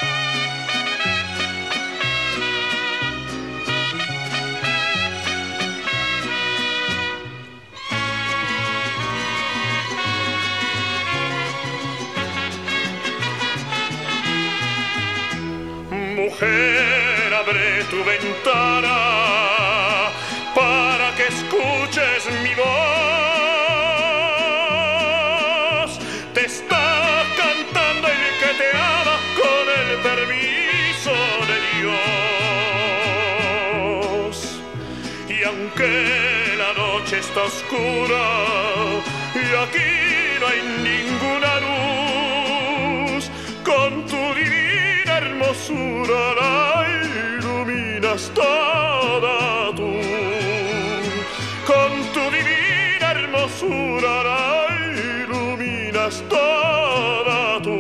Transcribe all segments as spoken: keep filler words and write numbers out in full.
Mujer, abre tu ventana para que escuches mi voz. Te está cantando el que te ama con el permiso de Dios. Y aunque la noche está oscura y aquí no hay ninguna luz, con tu divina hermosura la iluminas toda tú. Con tu divina hermosura la iluminas toda tú.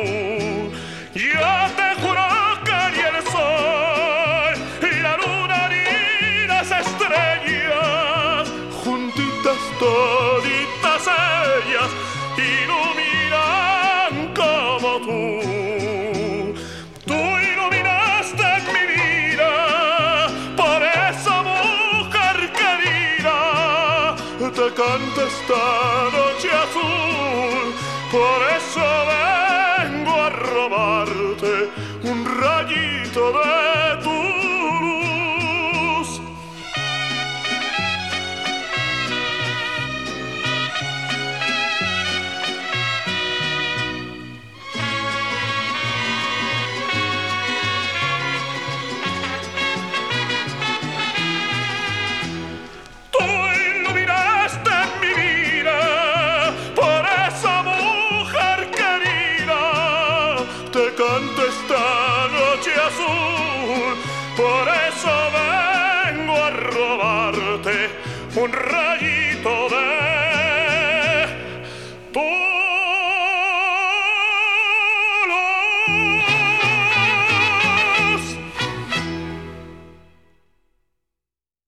Yo te juro que ni el sol, la luna ni las estrellas, juntitas toditas ellas, iluminan como tú. Te canto esta noche azul, por eso vengo a robarte un rayito de tu luz. Canto esta noche azul, por eso vengo a robarte un rayito